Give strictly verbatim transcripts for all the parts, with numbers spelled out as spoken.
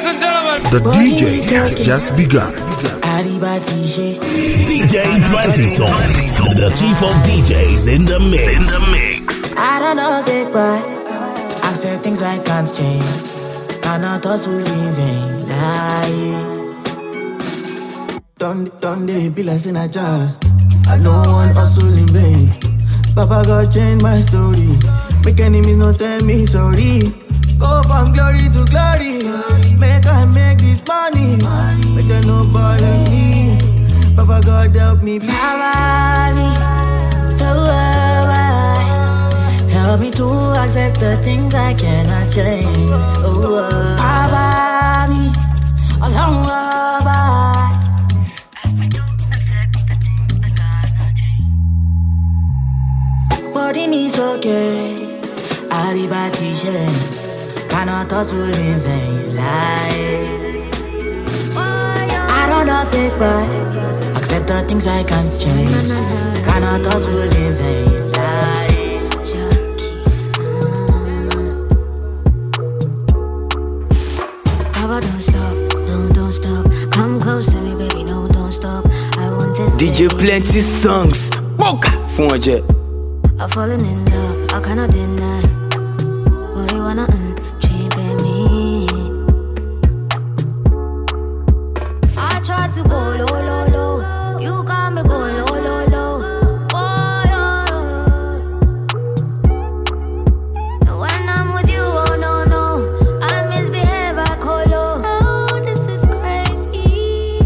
and gentlemen. The D J has just begun. D J twenty Songs, the chief of D Js in the mix. In the mix. I don't know big boy. Accept things I can't change. Cannot hustle in vain. Lie. Don't don't they be like in a jazz? I know one hustle in vain. Papa God change my story. Make enemies not tell me sorry. Go from glory to glory. Make I make this money. Make them no bother me. Papa God help me be. Help me to accept the things I cannot change. Oh, Papa me along the way. Body needs okay. Arriba t-shirt. Cannot hustle in vain. Lie. I don't know this but accept the things I can't change. Cannot hustle in vain. Lie. Papa, don't stop, no, don't stop. Come close to me, baby, no, don't stop. I want this. D J Plenty Songs. Boca! Phone jet. I've fallen in love, I cannot deny. Boy, you wanna untreat me. I tried to go low, low, low. You got me going low, low, low. Oh, yeah. And when I'm with you, oh, no, no. I misbehave, I call low. Oh, this is crazy.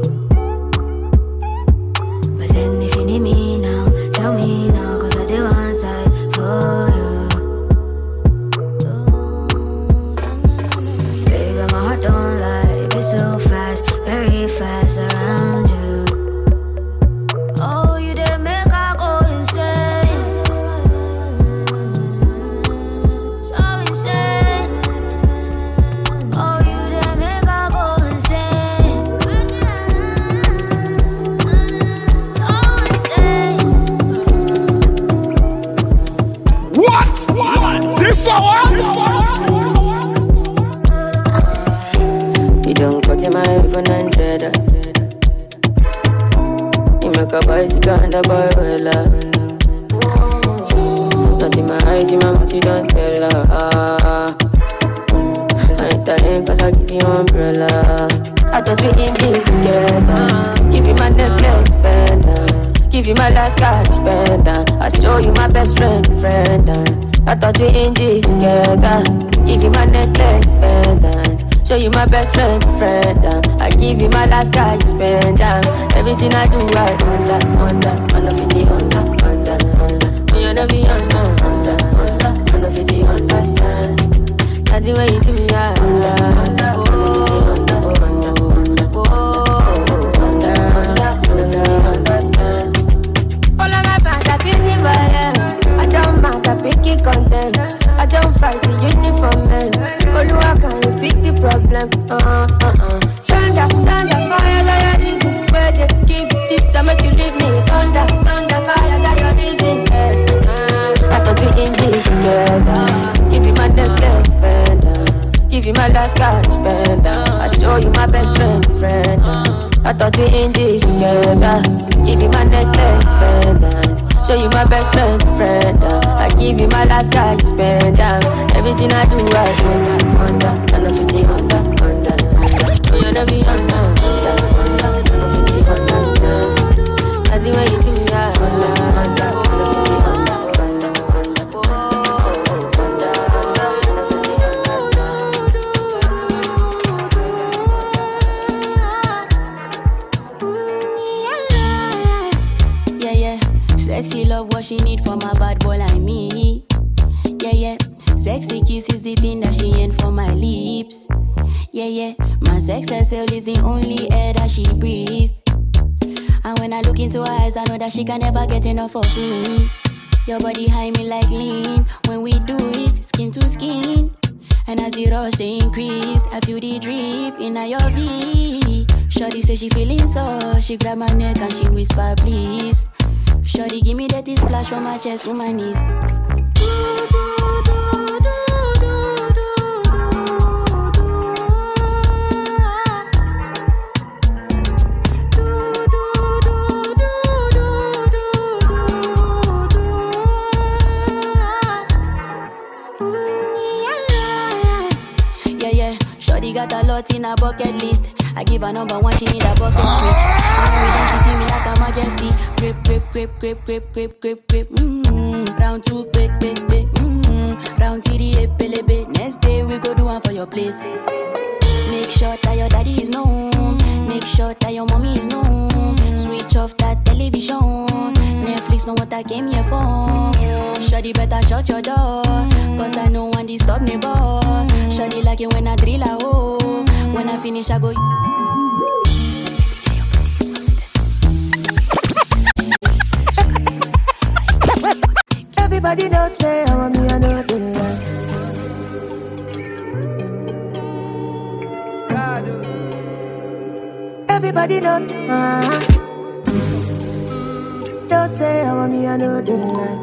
But then if you need me now, tell me now. You don't cut him even hundred. You make a bicycle and a boy well. Not in my eyes, in my mouth, you don't tell her. I ain't telling cause I give you umbrella. I thought we in this together. Give you my necklace, pendant. Give you my last cash, pendant. I show you my best friend, friend. I thought we in this together. Give you my necklace, pendant. Show you my best friend, friend. I give you my last cash, pendant. Everything I do, I under, under, under fifty, under, under, under. When you never be under, under, under, under fifty, understand. That's the way you do me, I under, under, under, under, under, under, under, understand. All of my fans are busy violent. I don't mind, I pick it content. I don't fight the uniform man. Oluwa, can you fix the problem? Uh-uh, uh-uh. Thunder, thunder, fire, that your reason. Where they give you tips to make you leave me. Thunder, thunder, fire, that your reason. Uh, uh. I thought we in this together. Give you my necklace, pendant. Give you my last cash, pendant. I show you my best friend, friend. I thought we in this together. Give you my necklace, pendant. Show you my best friend, friend. I give you my last cash, pendant. Everything I do, I under, under, under fifty, under, under, under. Oh, you never be under, under, under, under fifty, understand. That's the way you do me, I under, under, under fifty, under, under, under, oh, under, under, under fifty, understand. Yeah, yeah. Sexy love, what she need from a bad boy like me. Yeah, yeah. Sexy kiss is the thing that she ain't for my lips. Yeah, yeah. My sex herself is the only air that she breathes. And when I look into her eyes, I know that she can never get enough of me. Your body high me like lean. When we do it, skin to skin. And as the rush they increase, I feel the drip in your V. Shorty say she feeling so. She grab my neck and she whisper please. Shorty give me that splash from my chest to my knees. it in a bucket list. I give her number one, she need a bucket switch. When we dance, she feel me like a majesty. Grip, grip, grip, grip, grip, grip, grip, grip. Mmm, round two, quick, quick, quick. Mmm, round three, epelebe. Next day we go do one for your place. Make sure that your daddy is known. Make sure that your mommy is known. Switch off that television. Netflix know what I came here for. Shawty better shut your door, cause I know one disturb me, boy. Shawty like it when I drill a hole. When I finish I go. Everybody don't say I want me, I know the lie. Everybody don't, uh-huh. Don't say I want me, I know the lie.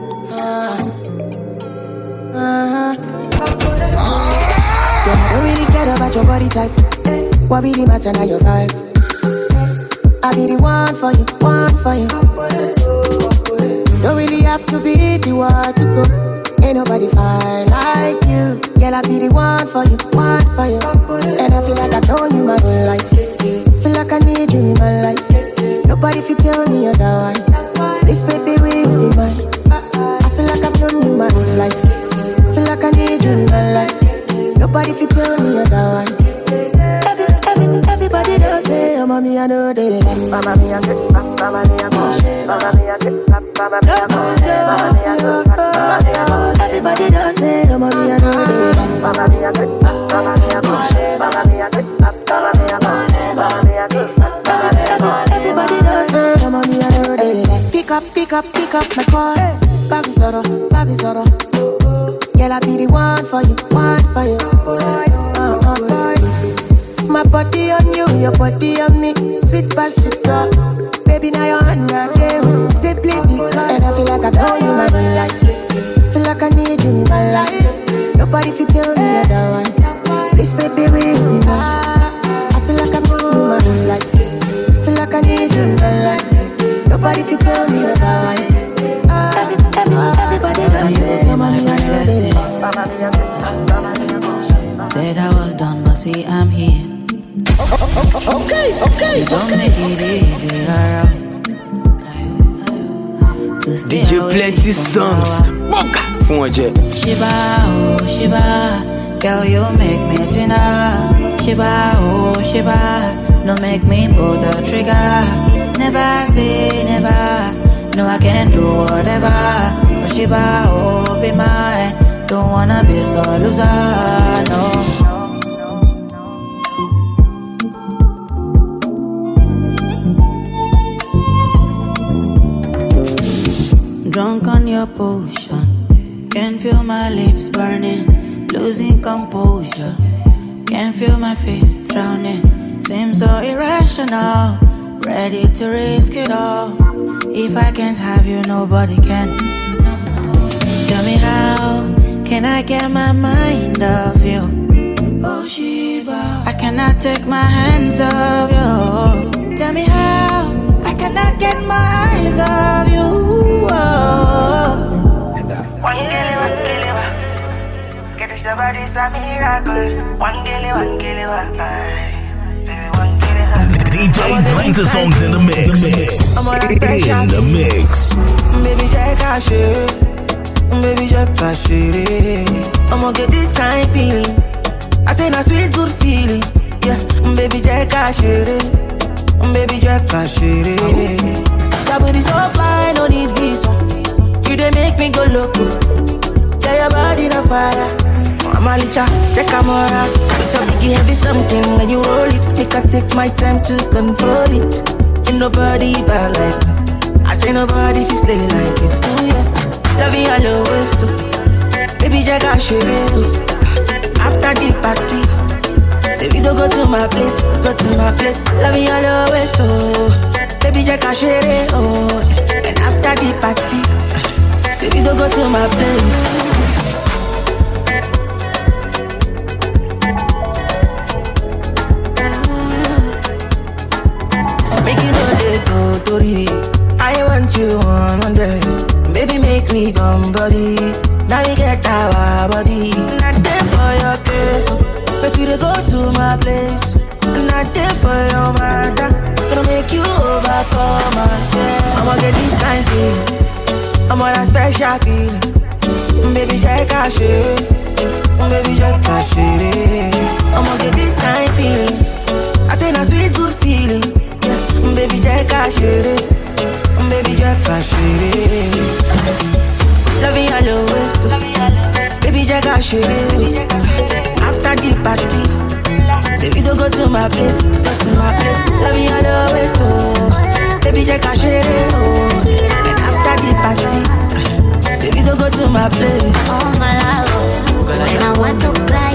Uh-huh. Uh-huh. Girl, I don't really care about your body type. What really matter now your vibe? I be the one for you, one for you. Don't really have to be the one to go. Ain't nobody fine like you. Girl, I be the one for you, one for you. And I feel like I've known you my whole life. Feel like I need you in my life. Nobody fit tell me otherwise. This baby will be mine. I feel like I've known you my whole life. Feel like I need you in my life. Nobody fit tell me otherwise. Every, every, everybody does say, oh, mommy, I know they like me. Mama, me, I get back. Mama, me, I get back. Mama, me, I get back. Mama, me, I get back. Everybody does say, oh, mommy, I know they like me. Mama, me, I get back. Mama, me, I get back. Mama, me, I get back. Mama, me, I get back. Mama, me, I get back. Everybody does say, oh, mommy, I know they like me. Pick up, pick up, pick up my call. Baby Zoro, Baby Zoro. Girl, I be the one for you, one for you. Uh, uh, my body on you, your body on me. Sweet past shit up. Baby, now you're under game. Simply because. And I feel like I've known you my whole life. Feel like I need you in my life. Nobody fit tell me otherwise. This baby will be mine. I feel like I've known you my whole life. Feel like I need you in my life. Nobody fit tell me otherwise. Every, every, everybody does it. Your mommy and your baby. Said I was done, but see I'm here. Okay, okay. You don't make it easy, rara. D J Plenty Songs. Boca. Phone jet. Shiba, oh Shiba, girl you make me sinner. Shiba, oh Shiba, no make me pull the trigger. Never say never. No, I can do whatever. For Shiba, oh, be mine. Don't wanna be so loser, no. Drunk on your potion. Can feel my lips burning. Losing composure. Can feel my face drowning. Seems so irrational. Ready to risk it all. If I can't have you, nobody can. No. Tell me how can I get my mind off you? Oh Shiba, I cannot take my hands off you. Tell me how I cannot get my eyes off you. Oh. One gilly, one gilly, one. Get this body's a miracle. One gilly, one gilly, one. D J Plenty Songs in the mix. In the mix. Baby, check our shit. Baby, check our shit. I'ma get this kind of feeling. I say na sweet good feeling. Yeah, baby, check our shit. Baby, check our shit. That booty so fly, no need visa. You dey make me go loco. Yeah, your body on fire. I'm a licha, check a mora. It's a biggie heavy something when you roll it. Make I take my time to control it. Ain't nobody bad like me. I say nobody fi slay like it. Oh yeah, love you all always too. Baby, jack a shit. After the party, say we don't go to my place, go to my place. Love you all always too. Baby, jack a shit. Oh, and after the party, say we don't go to my place. I want you one hundred. Baby, make me come body. Now we get our body. Not there for your case. But you to go to my place. come on, yeah. I'ma get this kind of feeling, I'm on a special feeling. Baby, just cash it, baby, just cash it. I'ma get this kind of feeling, I say a sweet good feeling, yeah. Baby, just cash it, baby, just cash it. Loving your low waist, baby, just cash it. After the party, say we don't go to my place, go to my place. Loving your low waist, oh, baby, just cash it, oh. And after the party, say we don't go to my place. Oh my love, when I want to cry,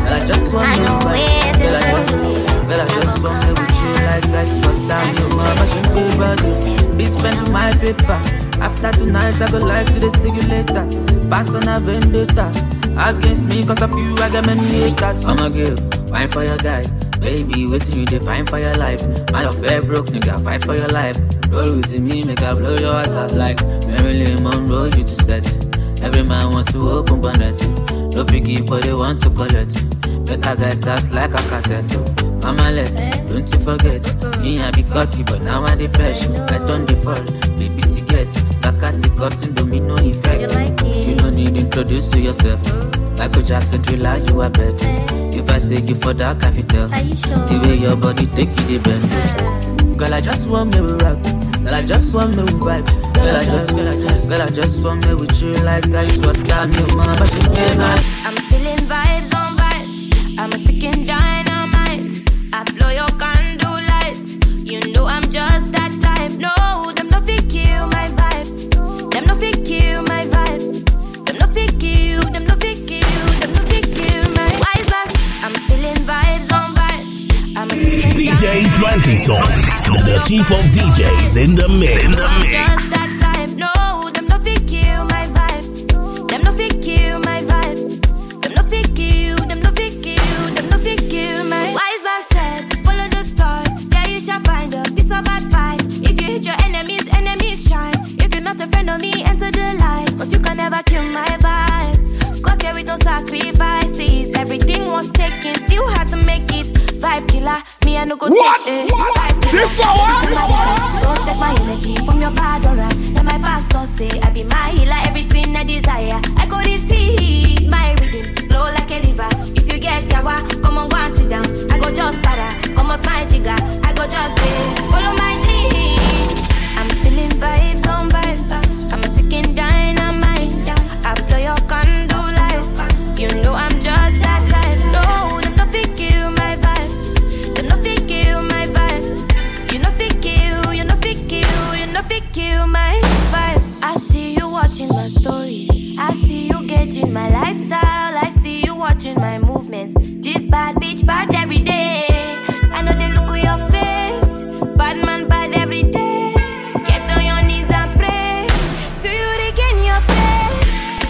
I know where to turn. Well, I just want to with you like I swept down your mama should be body. Be spent my paper. After tonight, I go live to the see you later. Pass on a vendetta against me, cause of you, I got many haters. I'ma give wine for your guy. Baby, waiting you define for your life. My love fair broke, nigga, fight for your life. Roll with me, make I blow your ass out like Marilyn Monroe, you to set. Every man wants to open bonnet. Don't forgive, but they want to collect. Better guys, that's like a cassette. Mama let, don't you forget. Me, I be cocky, but now I depression. I don't default, baby, to get. Like I see causing domino effect. You don't need to introduce to yourself. Like a Jackson thriller, you are bet. If I say you for that, I can tell. The way your body take it, they bend. Girl, I just want me to rock. Girl, I just want me to vibe. Girl, I just, girl, I just, girl, I just want me with you like I sweat down your mama, she can't. I'm feeling vibes on vibes. I'm a ticking dynamite. I blow your candle lights. You know I'm just that type. No, them no fit kill my vibe. Them no fit kill my vibe. Them no fit kill. Them no fit kill. Them no fit kill my wise back. I'm feeling vibes on vibes. I'm a D J twenty Songs, the chief of D Js in the mix. In the mix. Just that type. No, them no fit kill my vibe. Them no fit kill my vibe. Them no fit kill. Them no fit kill. Them no fit kill my wise man said. Follow the stars. There you shall find a piece of advice. If you hit your enemies, enemies shine. If you're not a friend of me, enter the light. Cause you can never kill my vibe. Got here with no sacrifices. Everything was taken, still had to make it. Vibe killer, me I no go what? take it. What? This hour? Don't take my energy from your bad aura. Then my pastor say I be my healer, everything I desire. I go receive my rhythm, flow like a river. If you get yawa, come on go and sit down. I go just para, come off my jigger. I go just pay, follow my dream. I'm feeling vibes on vibes. I'm a ticking dynamite. I blow your candle lights. You know I'm just that type. No, them no fit kill my vibe. Them no fit kill my vibe. You no fit kill, you no fit kill, you no fit kill my vibe. I see you watching my stories. I see you gauging my lifestyle. I see you watching my movements. This bad bitch bad every day. I know they look at your face. Bad man bad every day. Get on your knees and pray till you regain your faith.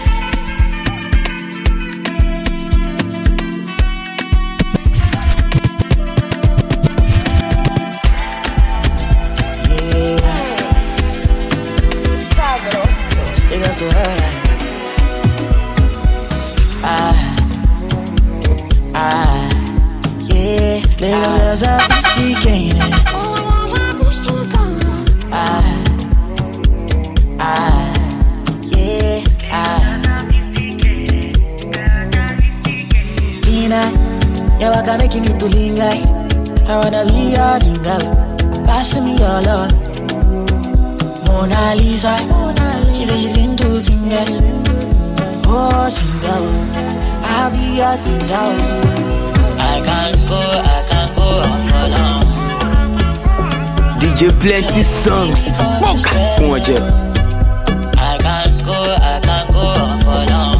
It goes to her like ah, ah, yeah. Little girls are sophisticated. Ah, ah, yeah, ah. Tina, yeah, I can make me to linger. I wanna be your linger. Pass me your love. Mona Lisa, she said she's into fingers. Oh, single, I'll be a single. I can't go, I can't go on for long. D J Plenty Songs, Mocha, for you. I can't go, I can't go on for long.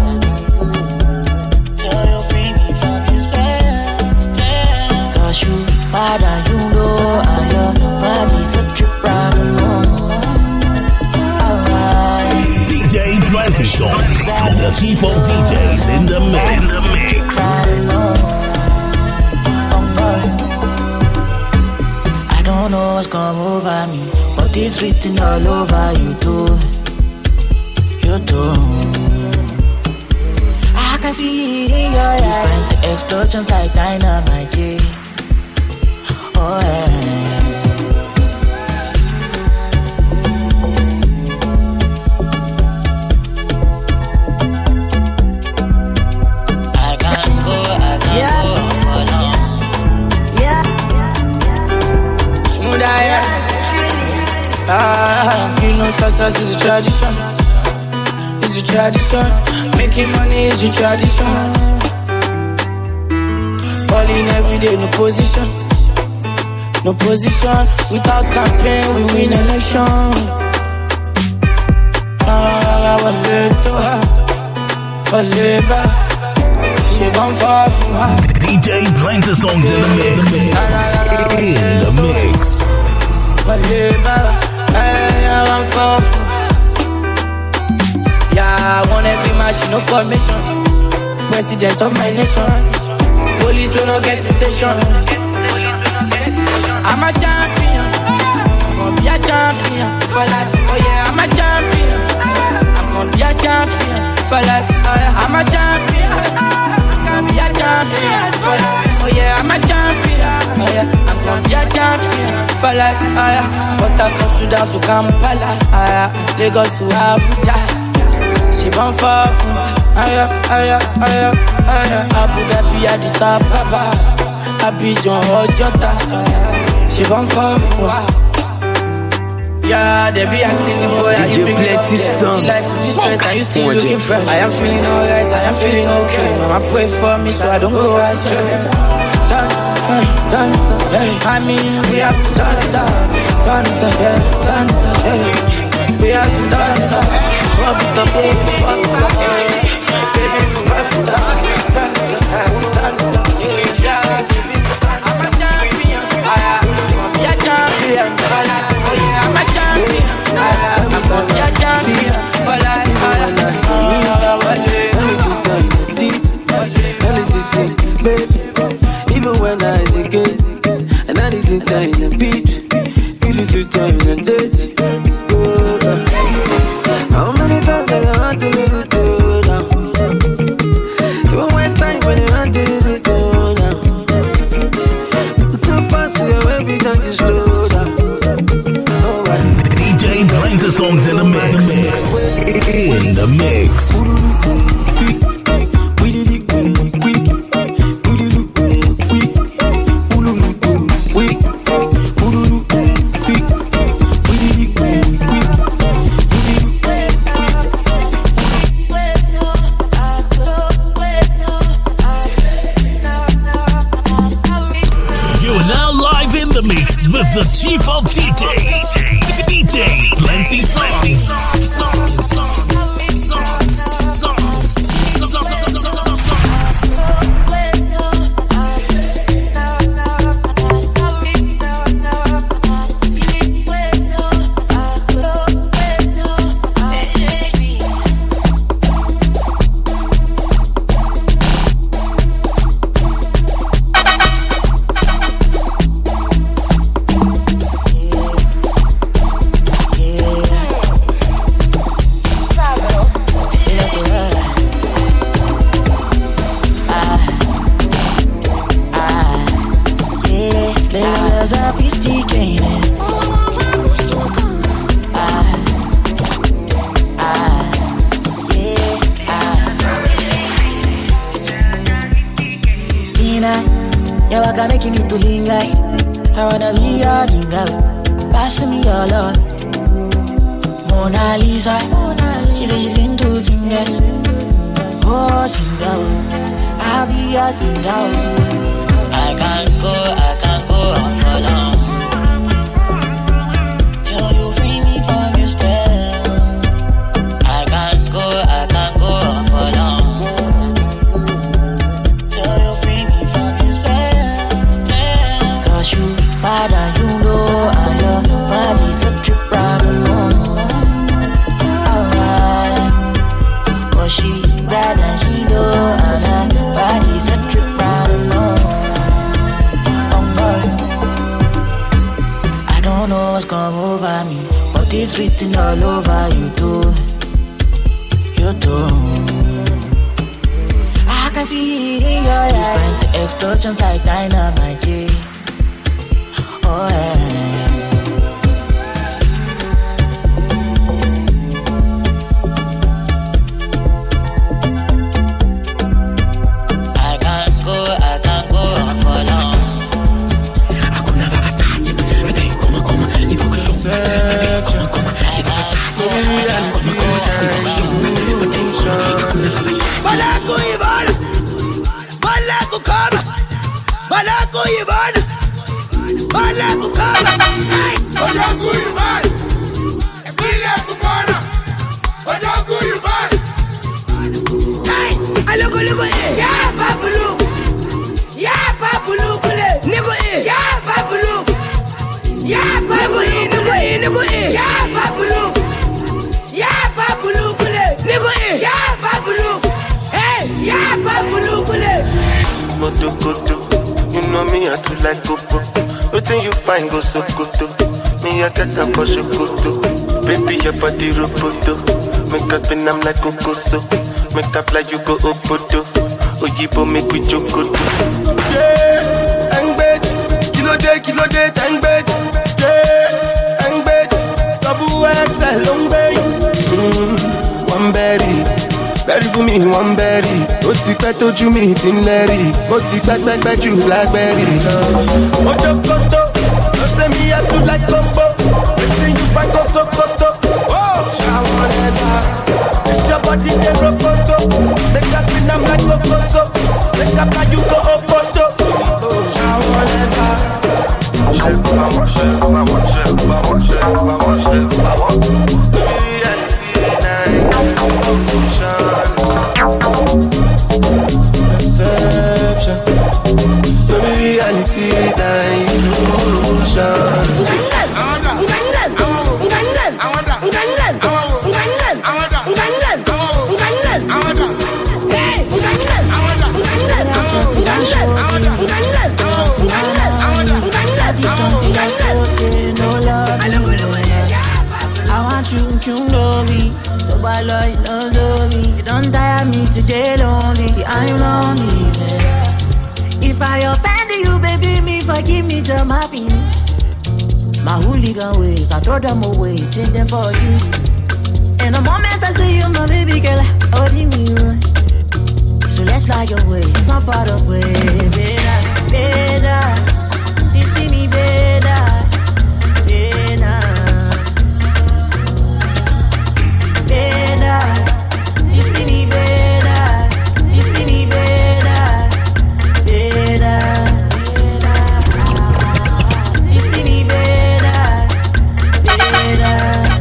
Till you free me from your spell. Cause you bad and you know, and your body's a trip round the moon. D J twenty Songs, the chief of D Js in the mix. In the mix. I don't know what's come over me, but it's written all over you too. You too. I can see it in your eyes. Different explosions like dynamite. Oh yeah. Ah, you know success is a tradition. It's a tradition. Making money is a tradition. Falling every day, no position. No position. Without campaign, we win election. Ah, D J playing the songs in the mix. In the mix. Yeah, I want every machine, no formation. President of my nation. Police will not get the station. I'm a champion. I'm gonna be a champion for life. Oh yeah, I'm a champion. I'm gonna be a champion for life. Oh yeah, I'm a champion. I'm gonna be a champion for life. Oh yeah, I'm a champion. Oh yeah, I'm gonna be a champion for life. Oh yeah, but I come Sudan to Kampala. Oh yeah, Lagos to Abuja. She born for aya, aya, aya, aya. Abu Dhabi, Addis Ababa, Abidjan, Ojota. She born for yeah, they be asking the boy, are you picking up the life with this stress, and you still looking fresh. I am feeling alright, I am feeling okay. Mama pray for me so I don't go astray. Turn it up, turn it up, yeah. I mean, we have to turn it up, turn it up, yeah, turn it up, yeah. We have to turn it up, pop it up, baby, pop it up, yeah. Baby, pop it up, turn it up, turn it up, yeah, baby. I'm a champion, I'm a champion, oh yeah, I'm a champion, I'm gonna be a champion for life. Even when I was a kid, and I didn't die in a beat, you need to turn a date. How many times I want to let it go down? Even one time when you want to let it go down. Too fast, so every time to slow down. D J playing the songs in the mix. In the mix. With the chief of D Js, D J Plenty Songs. Songs, songs, songs, songs, songs, songs. I wanna be your lingo, pass me your love. Mona Lisa, she says she's into fingers. Oh, single, I'll be your single. I can't go, I can't go on for long till you free me from your spell. I can't go, I can't go on for long. Bad and you know, and your body's a trip round the moon. Alright, cause she bad and she know, and her body's a trip round the moon. Oh boy, I don't know what's come over me, but it's written all over you too. You too. I can see it in your eyes. Different explosions like dynamite, yeah. Oh, yeah. I can't go, I can't go on for long. Ojoku you bad. Ìpínlẹ̀ Kúkọ́nà. Ojoku you bad. Hey, alogo logo eh. Yeah, babulu. Yeah, babulu kule. Nigo eh. Yeah, babulu. Yeah, babulu. Nigo eh, nigo eh. Yeah, babulu. Yeah, babulu kule. Nigo eh. Yeah, babulu. Hey, yeah, babulu kule. Koto koto, you know me I too like popo. Wetin you find go so koto. Me I get am for shokoto. Baby your body roboto. Make up and I'm like kokoso. Make up like you go obodo. Oyibo make we jokoto. Yeah, Angbed, kilo day, kilo day, Angbed. Yeah, Angbed, double X L Longbed. Mm, one berry, berry for me, one berry. Ó ti pẹ́ tójú mi ti ń lẹ́rì. Mo ti pẹ́ pẹ́ pẹ́ jù blackberry lọ. Ojo koto, no say me I too like popo. Wetin you find go so koto. Oh, shower leather. It's your body dey rokoto. Make us spin am like kokoso. Make up like you go opoto. Oh, shower leather. Perception. Baby, reality illusion. I want you to know me. Nobody knows me. You don't tire me today lonely. I'm lonely, man. If I offend you, baby, me forgive me, I'm happy. My hooligan ways, I throw them away, change them for you. In the moment I see you, my baby girl, oh, me one. So let's fly away, so far away, better, better. See, see me better, better, better. See, see me better, see, see me better, better, see, see me better, better.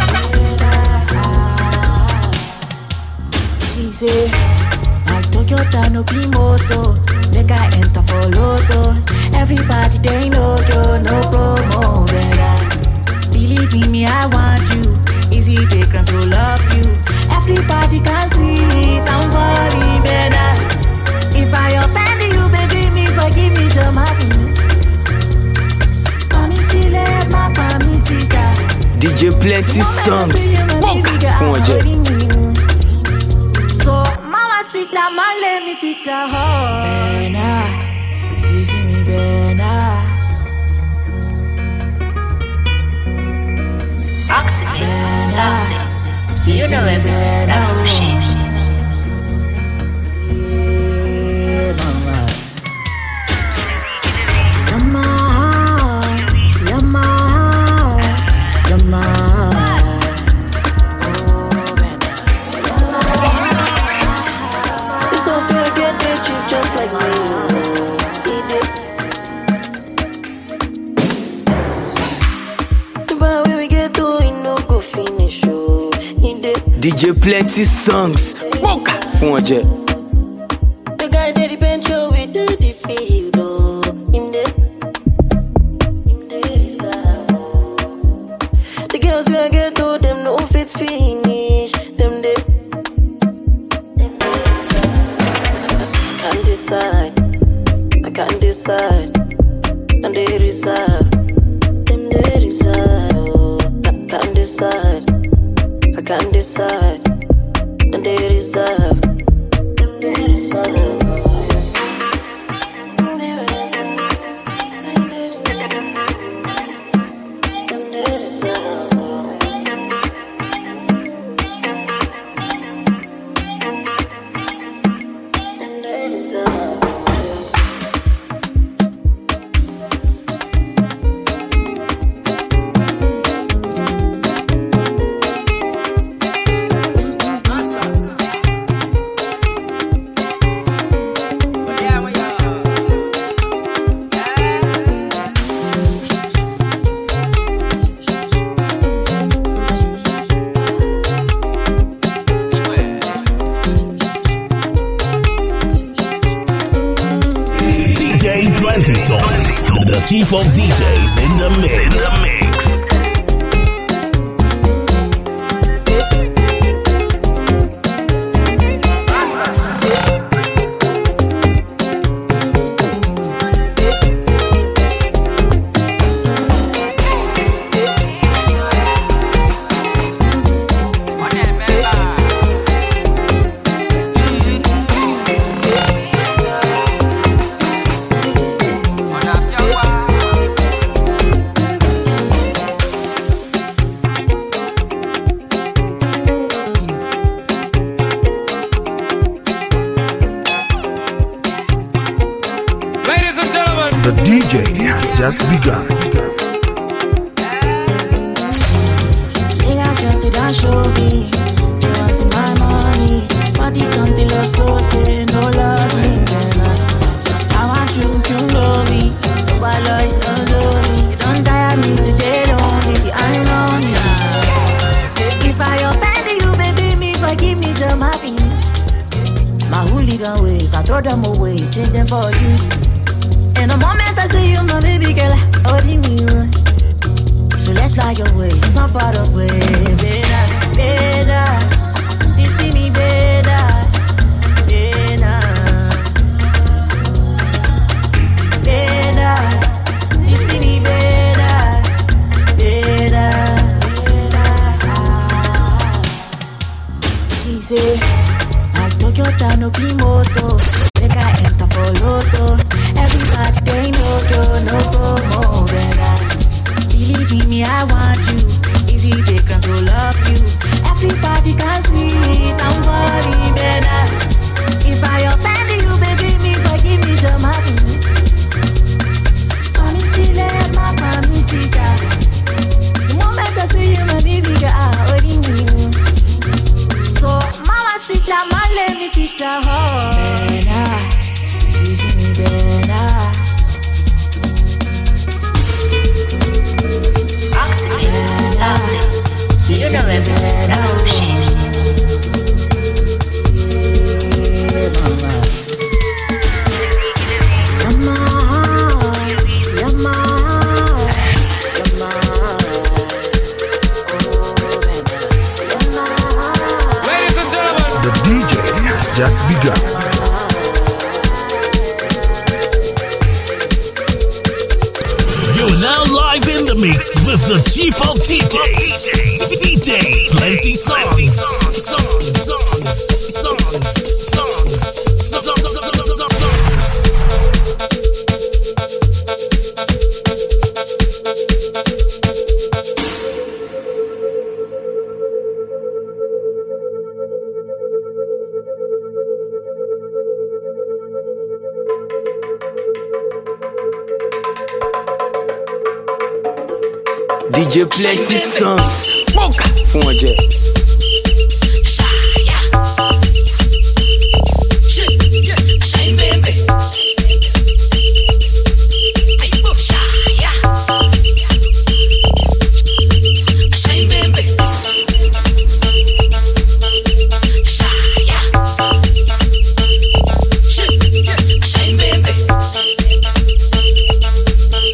She say, my Toyota no be moto, make I enter for Lotto. Everybody they know you, no promo, better. Believe in me, I want you. Easy they control of you. Everybody can see it, I'm falling better. If I offend you, baby, me forgive me, I'm happy. Mami si let my mami si da. D J Plenty Songs. Bonka. So mama sit down, man let me sit down. Bena, see see me Bena. Activate Sunset. You know everything's out of shape. Yama, yama, yama. This house where I get the treat just like me. Eat it. The bar where we get to, it no go finish. Oh, eat it. D J Plenty Songs. Bonka. Fún ọjẹ́. The guy that the bench show with the the field. Oh, him there. Him there is a. The girls where I get to, them no fit finish. Them there. Can't decide, I can't decide. And they reserve, them they reserve. Oh, I can't decide, I can't decide. And they reserve, them they reserve. chief of D Js in the mix. In the mix. The D J has just begun. Niggas just didn't show me. They wanted my money. Body come till us so they no love me. I want you to know me. Nobody like you don't know me. You don't tire me today, don't leave. I know me. If I offend you, baby, me forgive me, them happy. My hooligan ways, I throw them away, change them for you. In the moment I see you, my baby girl, I need you. So let's fly away, so far away, better, better. See, see me better, better, better. See, see me better, better, better. She say, I Toyota no Kimoto, make I enter for Lotto. Everybody they know, don't know, go more better. Believe in me, I want you. Easy, they control of you. Everybody can see it, I'm worried better. If I offend you, baby, me forgive me, the money. Honey, see, let my mommy see that. The moment I see you, my baby girl, I already knew. So, mama, sit down, my let me sit down, oh. So you know it better. The D J has just begun. You're now live in the mix with the chief of D Js, D J Plenty Songs. Songs, songs, songs, songs, songs, songs. D J Plenty Songs. Smoke. Fun jet.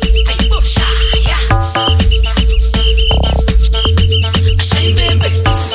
Shine, baby.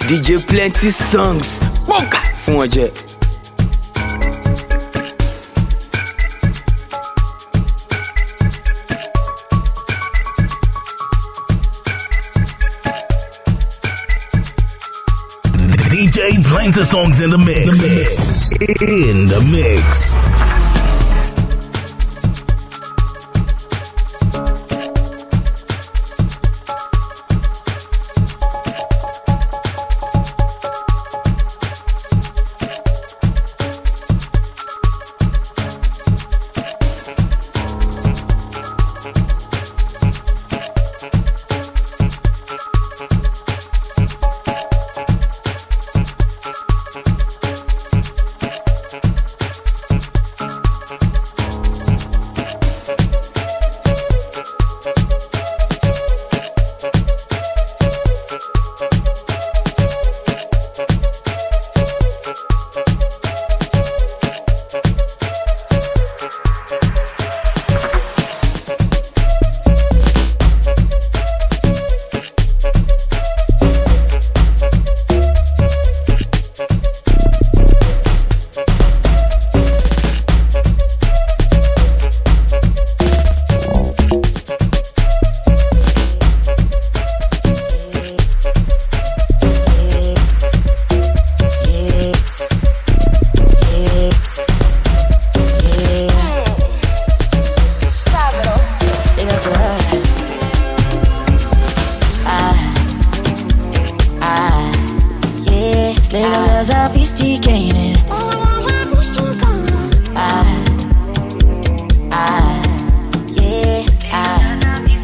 D J Plenty Songs. Boca fún ọjẹ́. D J Plenty Songs in the mix. The mix. In the mix. Sophisticated. Ah, ah, yeah, ah.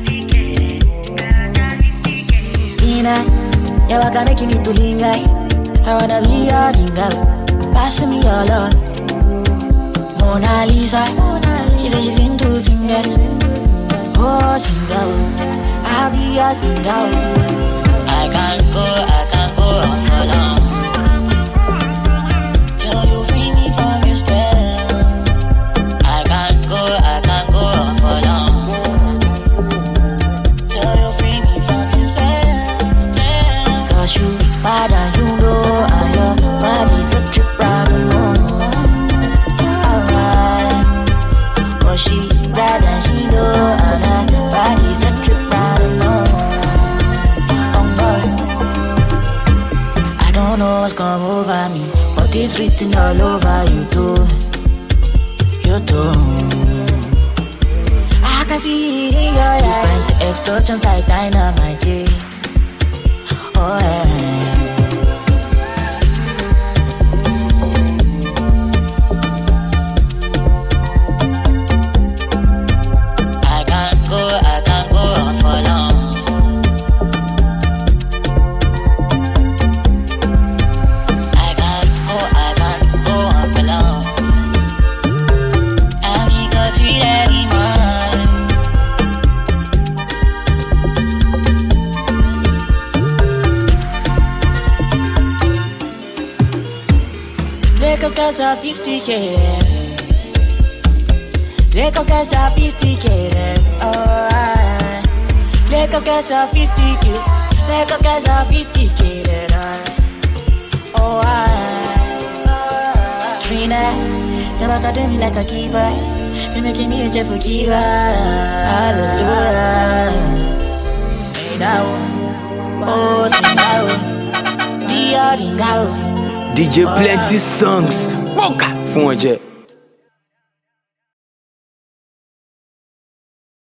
Ina, yeah, I can make you need to linger. I wanna be your linger. Pass me your love. Mona Lisa, she said she's into fingers. Oh, single, I'll be your single. I can't go, I can't go on for long. Bad and you know, and your body's a trip round the moon. Alright, but she bad and she know, and her body's a trip round the moon. Oh God, I don't know what's come over me, but it's written all over you too. You too. I can see it in your eyes. Different explosions like dynamite. Oh yeah. I can't go on for long. I can't go, I can't go on for long. I ain't got to anymore. Lakers got sophisticated. Lakers get sophisticated, oh. Lakers get sophisticated. Lakers get sophisticated, oh. Trina, you're back at me like a keeper. You're making me a Jeff Keeper. Hallelujah. Hey now, oh, sing now. D R D J Plenty Songs. Boca fún ọjẹ́.